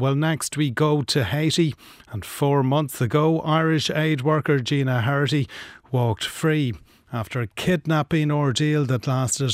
Well, next we go to Haiti, and 4 months ago, Irish aid worker Gina Harty walked free after a kidnapping ordeal that lasted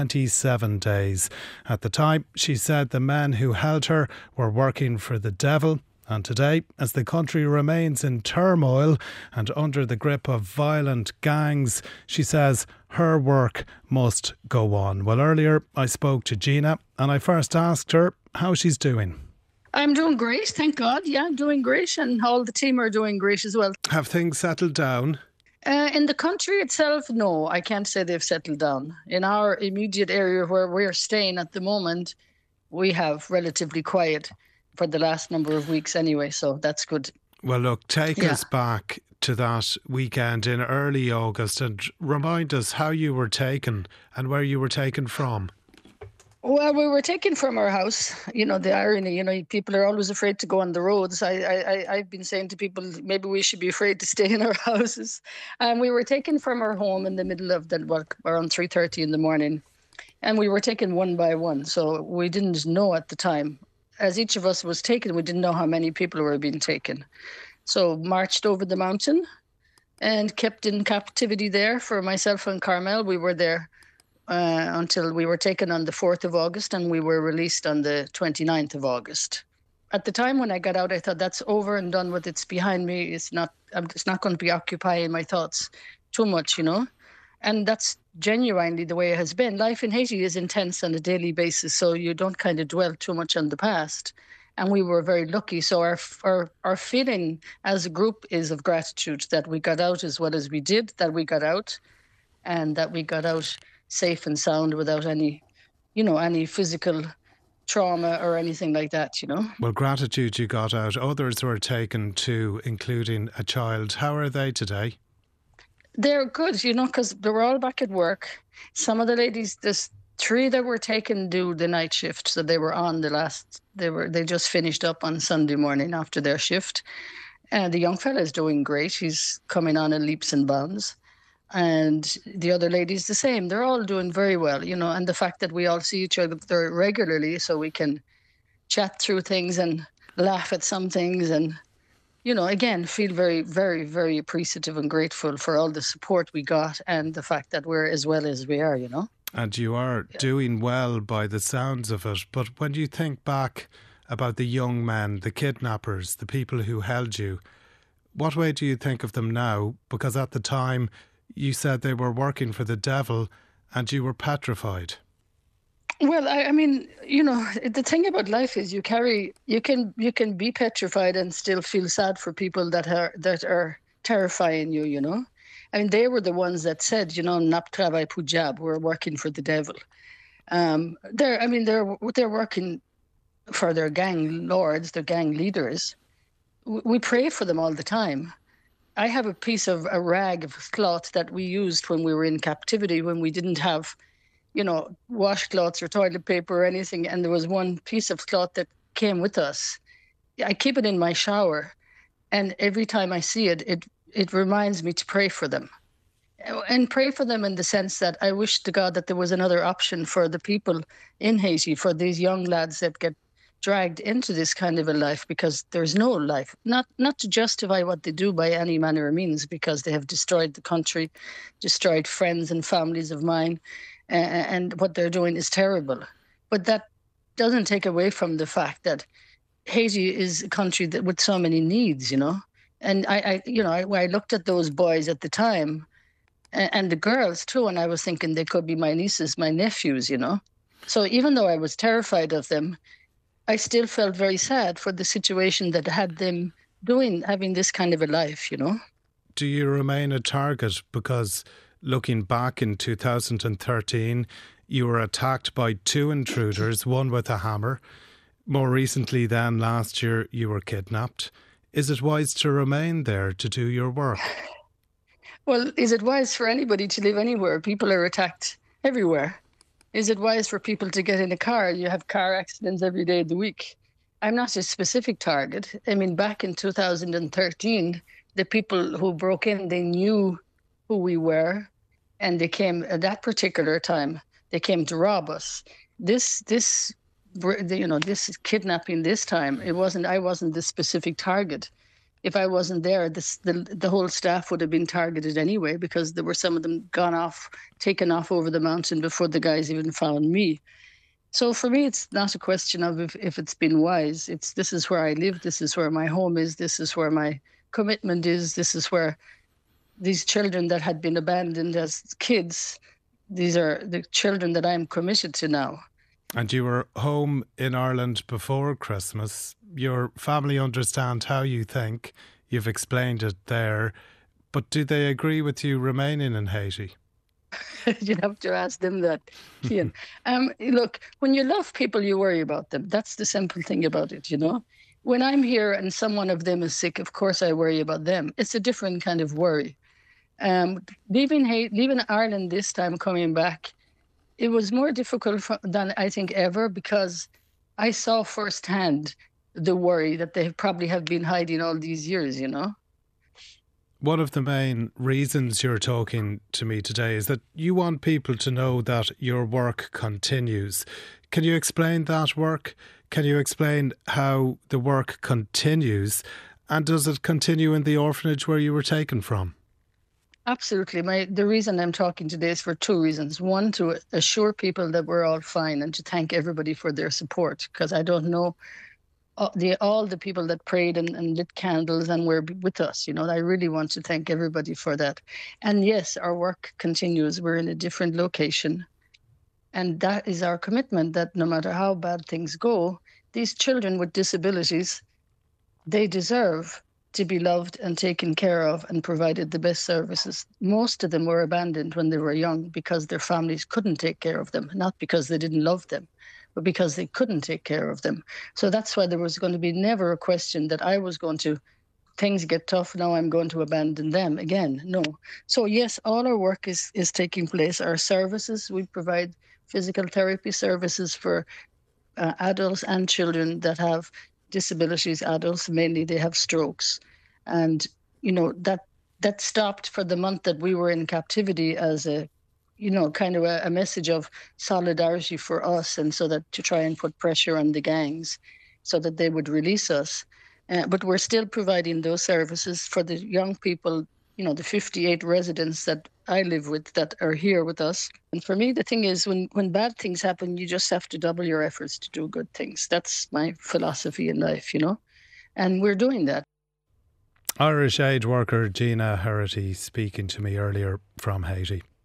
27 days. At the time, she said the men who held her were working for the devil. And today, as the country remains in turmoil and under the grip of violent gangs, she says her work must go on. Well, earlier I spoke to Gina and I first asked her how she's doing. I'm doing great, thank God. Yeah, I'm doing great, and all the team are doing great as well. Have things settled down? In the country itself, no, I can't say they've settled down. In our immediate area where we're staying at the moment, we have relatively quiet for the last number of weeks anyway, so that's good. Well, look, take us back to that weekend in early August and remind us how you were taken and where you were taken from. Well, we were taken from our house. You know, the irony, people are always afraid to go on the roads. I've been saying to people, maybe we should be afraid to stay in our houses. And we were taken from our home in the middle of around 3:30 in the morning. And we were taken one by one. So we didn't know at the time. As each of us was taken, we didn't know how many people were being taken. So marched over the mountain and kept in captivity there for myself and Carmel. We were there until we were taken on the 4th of August and we were released on the 29th of August. At the time when I got out, I thought that's over and done with. It's behind me. I'm just not going to be occupying my thoughts too much, And that's genuinely the way it has been. Life in Haiti is intense on a daily basis, so you don't kind of dwell too much on the past. And we were very lucky. So our feeling as a group is of gratitude that we got out as well as we did, that we got out, and that we got out safe and sound without any physical trauma or anything like that, Well, gratitude you got out. Others were taken too, including a child. How are they today? They're good, because they were all back at work. Some of the ladies, there's 3 that were taken do the night shift, so they were on they just finished up on Sunday morning after their shift. And the young fella is doing great. He's coming on in leaps and bounds. And the other ladies the same. They're all doing very well, and the fact that we all see each other regularly so we can chat through things and laugh at some things and again, feel very, very, very appreciative and grateful for all the support we got and the fact that we're as well as we are, And you are doing well by the sounds of it. But when you think back about the young men, the kidnappers, the people who held you, what way do you think of them now? Because at the time you said they were working for the devil and you were petrified. Well, I mean, the thing about life is you can be petrified and still feel sad for people that are terrifying you. I mean, they were the ones that said, Nap travail pour diable, we're working for the devil. They're working for their gang lords, their gang leaders. We pray for them all the time. I have a rag of cloth that we used when we were in captivity, when we didn't have washcloths or toilet paper or anything. And there was one piece of cloth that came with us. I keep it in my shower. And every time I see it, it reminds me to pray for them. And pray for them in the sense that I wish to God that there was another option for the people in Haiti, for these young lads that get dragged into this kind of a life, because there's no life. Not to justify what they do by any manner of means, because they have destroyed the country, destroyed friends and families of mine. And what they're doing is terrible. But that doesn't take away from the fact that Haiti is a country that with so many needs, And I looked at those boys at the time and the girls too, and I was thinking they could be my nieces, my nephews, So even though I was terrified of them, I still felt very sad for the situation that had them having this kind of a life, Do you remain a target? Because looking back in 2013, you were attacked by 2 intruders, one with a hammer. More recently than last year, you were kidnapped. Is it wise to remain there to do your work? Well, is it wise for anybody to live anywhere? People are attacked everywhere. Is it wise for people to get in a car? You have car accidents every day of the week. I'm not a specific target. I mean, back in 2013, the people who broke in, they knew who we were, and they came at that particular time. They came to rob us. This this is kidnapping this time. I wasn't the specific target. If I wasn't there, the whole staff would have been targeted anyway, because there were some of them taken off over the mountain before the guys even found me. So for me, it's not a question of if it's been wise. This is where I live. This is where my home is. This is where my commitment is. This is where these children that had been abandoned as kids, these are the children that I'm committed to now. And you were home in Ireland before Christmas. Your family understand how you think. You've explained it there. But do they agree with you remaining in Haiti? You'd have to ask them that, Cian. Look, when you love people, you worry about them. That's the simple thing about it, When I'm here and someone of them is sick, of course I worry about them. It's a different kind of worry. Leaving Ireland this time, coming back, it was more difficult than I think ever, because I saw firsthand the worry that they probably have been hiding all these years, One of the main reasons you're talking to me today is that you want people to know that your work continues. Can you explain that work? Can you explain how the work continues? And does it continue in the orphanage where you were taken from? Absolutely. The reason I'm talking today is for two reasons. One, to assure people that we're all fine, and to thank everybody for their support, because I don't know all the people that prayed and lit candles and were with us. I really want to thank everybody for that. And yes, our work continues. We're in a different location. And that is our commitment, that no matter how bad things go, these children with disabilities, they deserve to be loved and taken care of and provided the best services. Most of them were abandoned when they were young because their families couldn't take care of them, not because they didn't love them, but because they couldn't take care of them. So that's why there was going to be never a question that I was going to, things get tough, now I'm going to abandon them again. No. So yes, all our work is taking place. Our services, we provide physical therapy services for adults and children that have disabilities. Adults, mainly, they have strokes. And, that stopped for the month that we were in captivity as a kind of a message of solidarity for us, and so that to try and put pressure on the gangs so that they would release us. But we're still providing those services for the young people, the 58 residents that I live with that are here with us. And for me, the thing is, when bad things happen, you just have to double your efforts to do good things. That's my philosophy in life, and we're doing that. Irish aid worker Gina Herity speaking to me earlier from Haiti.